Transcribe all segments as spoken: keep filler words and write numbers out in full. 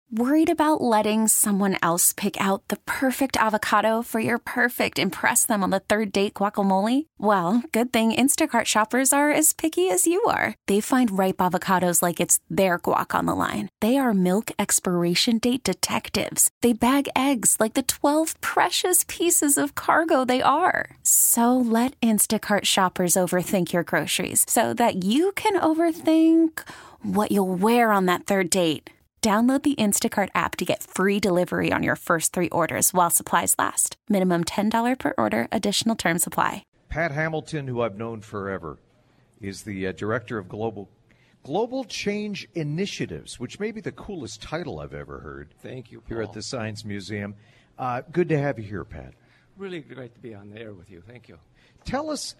Worried about letting someone else pick out the perfect avocado for your perfect impress them on the third date guacamole? Well, good thing Instacart shoppers are as picky as you are. They find ripe avocados like it's their guac on the line. They are milk expiration date detectives. They bag eggs like the twelve precious pieces of cargo they are. So let Instacart shoppers overthink your groceries so that you can overthink what you'll wear on that third date. Download the Instacart app to get free delivery on your first three orders while supplies last. Minimum ten dollars per order. Additional terms apply. Pat Hamilton, who I've known forever, is the uh, Director of Global Global Change Initiatives, which may be the coolest title I've ever heard. Thank you, Paul. Here at the Science Museum. Uh, good to have you here, Pat. Really great to be on the air with you. Thank you. Tell us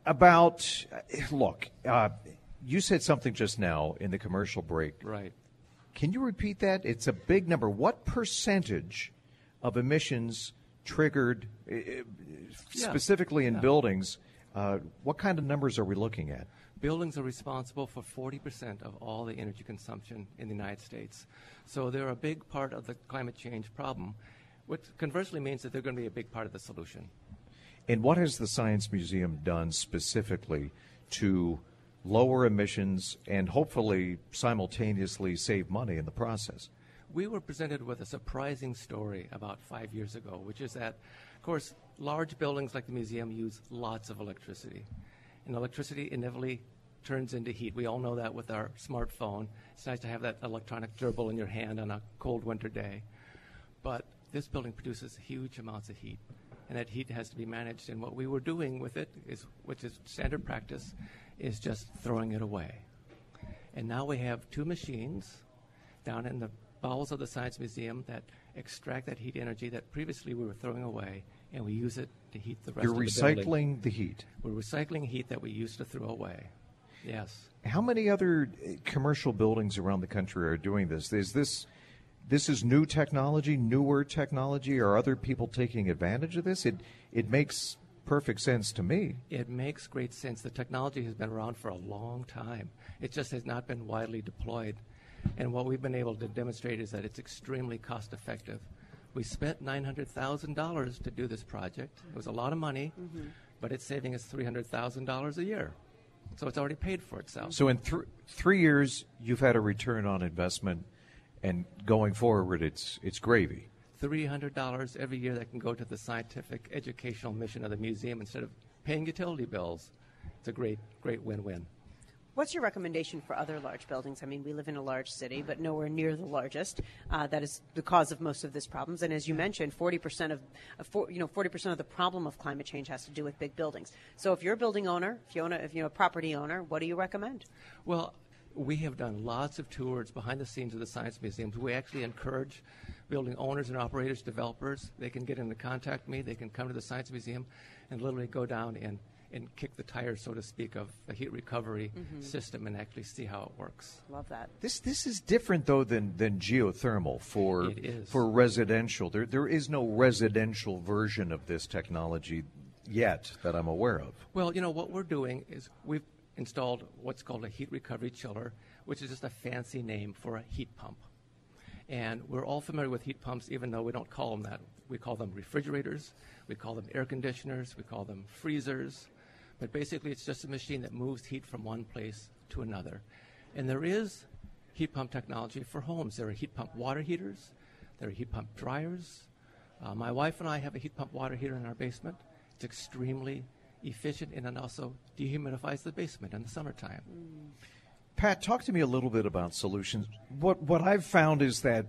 about, uh, look, uh, you said something just now in the commercial break. Right. Can you repeat that? It's a big number. What percentage of emissions triggered uh, specifically in yeah. buildings? Uh, what kind of numbers are we looking at? Buildings are responsible for forty percent of all the energy consumption in the United States. So they're a big part of the climate change problem, which conversely means that they're going to be a big part of the solution. And what has the Science Museum done specifically to lower emissions and hopefully simultaneously save money in the process? We were presented with a surprising story about five years ago, which is that, of course, large buildings like the museum use lots of electricity. And electricity inevitably turns into heat. We all know that with our smartphone. It's nice to have that electronic gerbil in your hand on a cold winter day. But this building produces huge amounts of heat, and that heat has to be managed. And what we were doing with it, is, which is standard practice, is just throwing it away. And now we have two machines down in the bowels of the Science Museum that extract that heat energy that previously we were throwing away, and we use it to heat the rest You're of the recycling building. the heat. We're recycling heat that we used to throw away. Yes. How many other commercial buildings around the country are doing this? Is this this is new technology, newer technology? Are other people taking advantage of this? It it makes perfect sense to me. It makes great sense. The technology has been around for a long time. It just has not been widely deployed. And what we've been able to demonstrate is that it's extremely cost effective. We spent nine hundred thousand dollars to do this project. It was a lot of money, mm-hmm. but it's saving us three hundred thousand dollars a year. So it's already paid for itself. So in th- three years, you've had a return on investment, and going forward, it's it's gravy. three hundred dollars every year that can go to the scientific educational mission of the museum instead of paying utility bills. It's a great, great win-win. What's your recommendation for other large buildings? I mean, we live in a large city, but nowhere near the largest. Uh, that is the cause of most of this problems. And as you mentioned, forty percent of, of for, you know, forty percent of the problem of climate change has to do with big buildings. So if you're a building owner, if you own a, if you're a property owner, what do you recommend? Well, we have done lots of tours behind the scenes of the Science Museums. We actually encourage building owners and operators, developers. They can get into contact me. They can come to the Science Museum and literally go down and and kick the tires, so to speak, of the heat recovery mm-hmm. system and actually see how it works. Love that. This this is different, though, than, than geothermal for it is. for residential. There There is no residential version of this technology yet that I'm aware of. Well, you know, what we're doing is we've installed what's called a heat recovery chiller, which is just a fancy name for a heat pump. And we're all familiar with heat pumps, even though we don't call them that. We call them refrigerators, we call them air conditioners, we call them freezers. But basically, it's just a machine that moves heat from one place to another. And there is heat pump technology for homes. There are heat pump water heaters. There are heat pump dryers. Uh, my wife and I have a heat pump water heater in our basement. It's extremely efficient, and it also dehumidifies the basement in the summertime. Mm. Pat, talk to me a little bit about solutions. What what I've found is that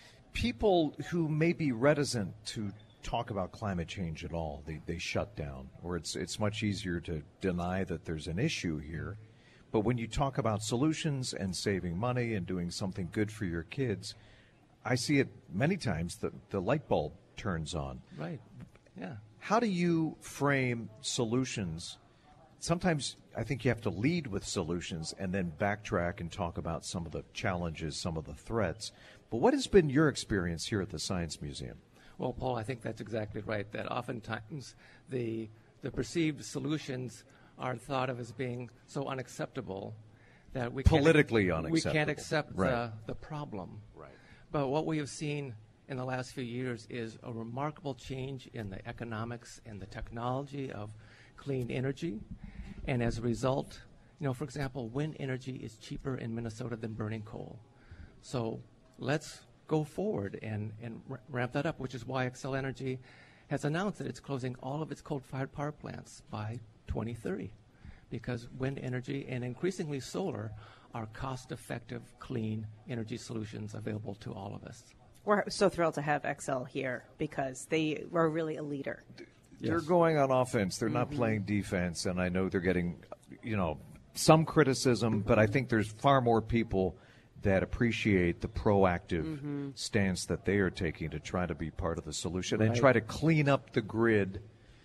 people who may be reticent to talk about climate change at all, they, they shut down, or it's it's much easier to deny that there's an issue here. But when you talk about solutions and saving money and doing something good for your kids, I see it many times, the, the light bulb turns on. Right, yeah. How do you frame solutions? Sometimes I think you have to lead with solutions and then backtrack and talk about some of the challenges, some of the threats. But what has been your experience here at the Science Museum? Well, Paul, I think that's exactly right, that oftentimes the the perceived solutions are thought of as being so unacceptable that we Politically can't, unacceptable. we can't accept right. the, the problem. Right. But what we have seen in the last few years is a remarkable change in the economics and the technology of clean energy. And as a result, you know, for example, wind energy is cheaper in Minnesota than burning coal. So let's go forward and, and r- ramp that up, which is why Xcel Energy has announced that it's closing all of its coal-fired power plants by twenty thirty, because wind energy and increasingly solar are cost-effective, clean energy solutions available to all of us. We're so thrilled to have Xcel here because they are really a leader. They're Yes. going on offense. They're not playing defense, and I know they're getting, you know, some criticism, but I think there's far more people that appreciate the proactive mm-hmm. stance that they are taking to try to be part of the solution right. and try to clean up the grid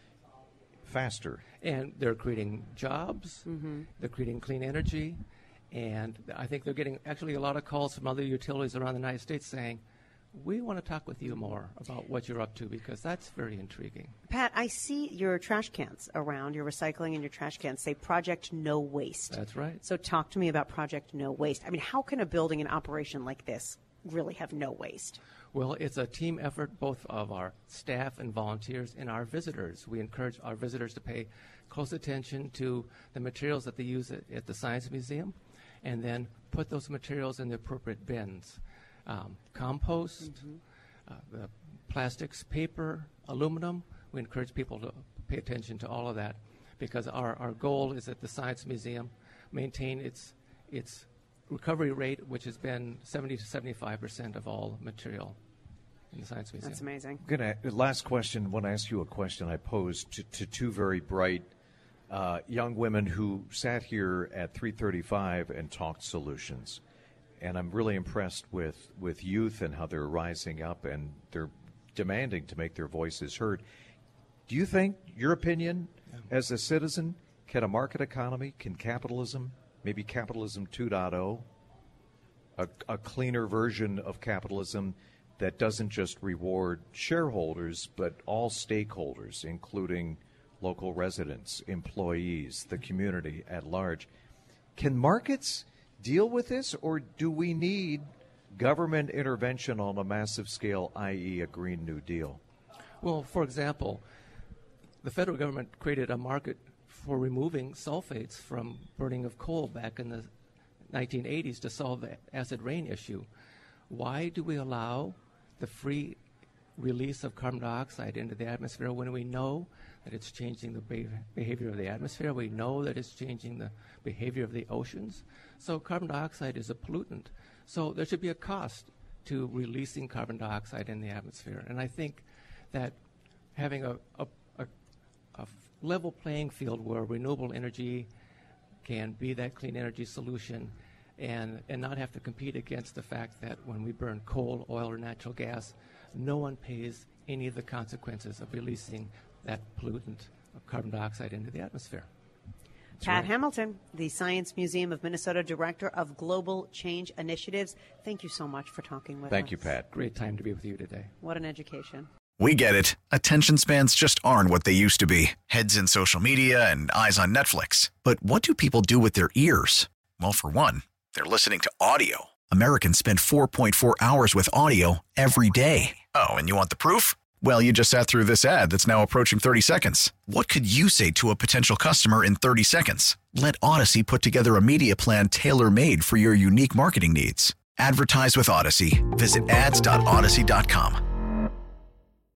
faster. And they're creating jobs, mm-hmm. they're creating clean energy, and I think they're getting actually a lot of calls from other utilities around the United States saying, we want to talk with you more about what you're up to, because that's very intriguing. Pat, I see your trash cans around, your recycling and your trash cans say Project No Waste. That's right. So talk to me about Project No Waste. I mean, how can a building and operation like this really have no waste? Well, it's a team effort, both of our staff and volunteers and our visitors. We encourage our visitors to pay close attention to the materials that they use at, at the Science Museum, and then put those materials in the appropriate bins. Um, compost, mm-hmm. uh, the plastics, paper, aluminum. We encourage people to pay attention to all of that, because our, our goal is that the Science Museum maintain its its recovery rate, which has been seventy to seventy-five percent of all material in the Science Museum. That's amazing. Gonna, last question, when I ask you a question I posed to, to two very bright uh, young women who sat here at three thirty-five and talked solutions. And I'm really impressed with, with youth and how they're rising up and they're demanding to make their voices heard. Do you think, your opinion, yeah. as a citizen, can a market economy, can capitalism, maybe capitalism two point oh, a, a cleaner version of capitalism that doesn't just reward shareholders, but all stakeholders, including local residents, employees, the community at large, can markets deal with this, or do we need government intervention on a massive scale, that is a Green New Deal? Well, for example, the federal government created a market for removing sulfates from burning of coal back in the nineteen eighties to solve the acid rain issue. Why do we allow the free release of carbon dioxide into the atmosphere when we know that it's changing the be- behavior of the atmosphere? We know that it's changing the behavior of the oceans. So carbon dioxide is a pollutant. So there should be a cost to releasing carbon dioxide in the atmosphere. And I think that having a, a, a, a level playing field where renewable energy can be that clean energy solution and, and not have to compete against the fact that when we burn coal, oil, or natural gas, no one pays any of the consequences of releasing that pollutant of carbon dioxide into the atmosphere. That's Pat right. Hamilton, the Science Museum of Minnesota Director of Global Change Initiatives. Thank you so much for talking with Thank us. you, Pat. Great time to be with you today. What an education. We get it. Attention spans just aren't what they used to be. Heads in social media and eyes on Netflix. But what do people do with their ears? Well, for one, they're listening to audio. Americans spend four point four hours with audio every day. Oh, and you want the proof? Well, you just sat through this ad that's now approaching thirty seconds. What could you say to a potential customer in thirty seconds? Let Odyssey put together a media plan tailor-made for your unique marketing needs. Advertise with Odyssey. Visit ads dot odyssey dot com.